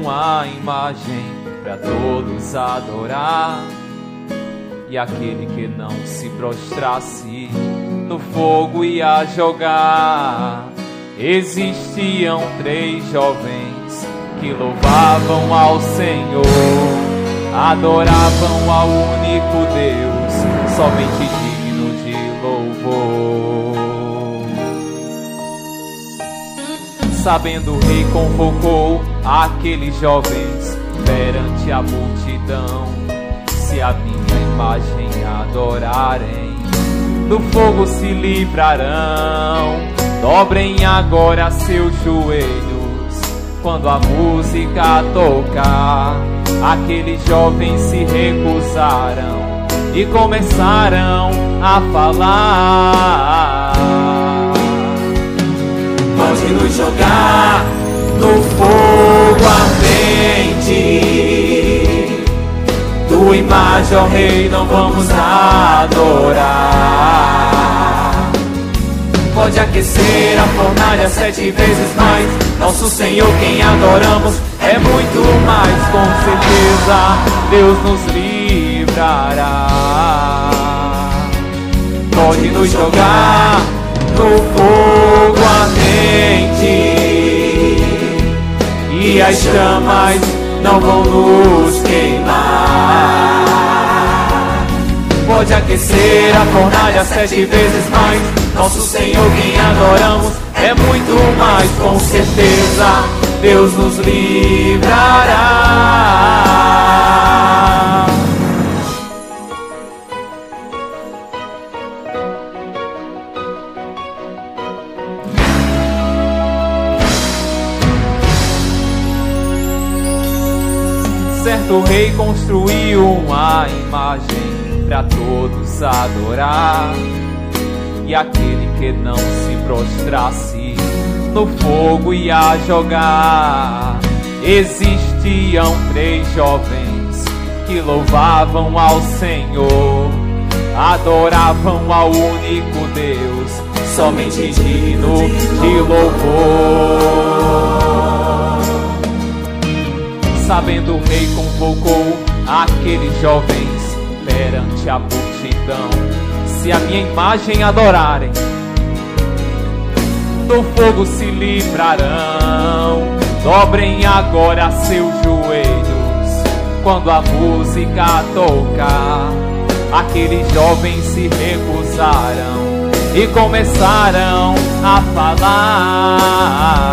uma imagem para todos adorar, e aquele que não se prostrasse no fogo ia jogar. Existiam 3 jovens que louvavam ao Senhor, adoravam ao único Deus, somente digno de louvor. Sabendo, o rei convocou aqueles jovens perante a multidão: se a minha imagem adorarem, do fogo se livrarão. Dobrem agora seus joelhos quando a música tocar. Aqueles jovens se recusaram e começaram a falar: pode nos jogar no fogo ardente, tua imagem, ó Rei, não vamos adorar. Pode aquecer a fornalha 7 vezes mais, nosso Senhor quem adoramos é muito mais. Com certeza Deus nos livrará. Pode nos jogar no fogo ardente, e as chamas não vão nos queimar. Pode aquecer a fornalha 7 vezes mais, nosso Senhor quem adoramos é muito mais. Com certeza Deus nos livrará. Certo rei construiu uma imagem para todos adorar, e aquele que não se prostrasse no fogo ia jogar. Existiam 3 jovens que louvavam ao Senhor, adoravam ao único Deus, somente digno de louvor. Sabendo, o rei convocou aqueles jovens perante a multidão: se a minha imagem adorarem, do fogo se livrarão. Dobrem agora seus joelhos quando a música tocar. Aqueles jovens se recusaram e começaram a falar: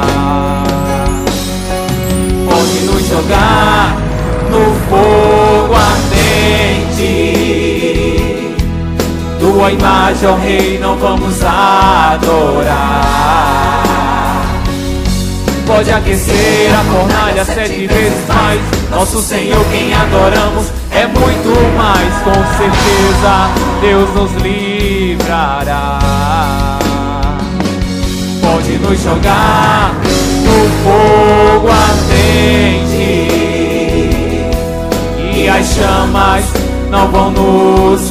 pode nos jogar no fogo ardente, tua imagem, ó Rei, não vamos adorar. Pode aquecer a fornalha 7 vezes mais, nosso Senhor quem adoramos é muito mais. Com certeza Deus nos livrará. Pode nos jogar no fogo ardente, e as chamas não vão nos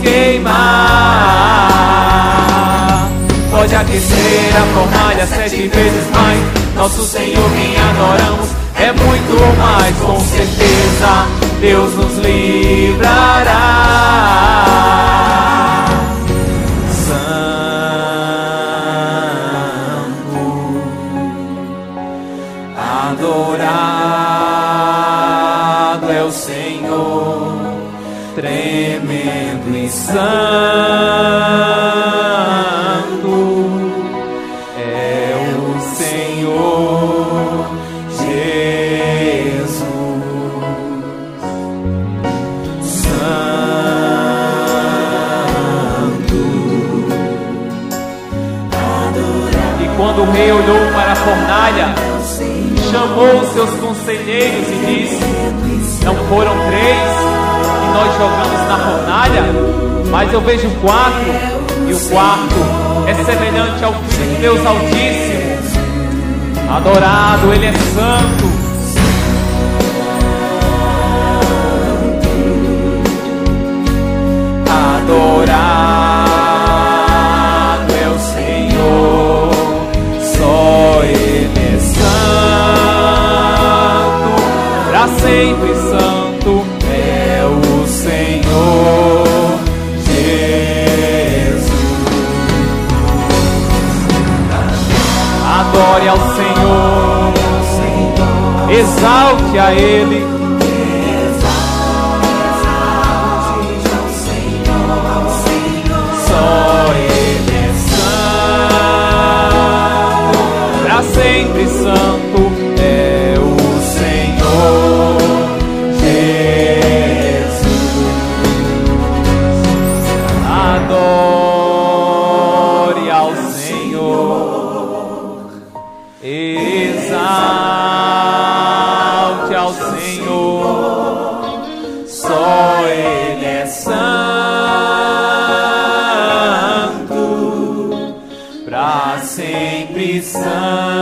queimar. Pode aquecer a fornalha 7 vezes mais, nosso Senhor quem adoramos é muito mais. Com certeza Deus nos livrará. Santo, adorado é o Senhor, tremendo e santo é o Senhor Jesus. Santo, adorado. E quando o rei olhou para a fornalha, chamou os seus conselheiros e disse: não foram 3 que nós jogamos na fornalha? Mas eu vejo 4, e o 4 é semelhante ao Filho de Deus Altíssimo. Adorado, Ele é santo. Adorado é o Senhor, só Ele é santo. Pra para sempre santo é o Senhor Jesus. Adore ao Senhor, exalte a Ele. Só Ele é santo, para sempre santo é o Senhor Jesus. Adore ao Senhor, exalte ao Senhor, só Ele é santo, para sempre santo.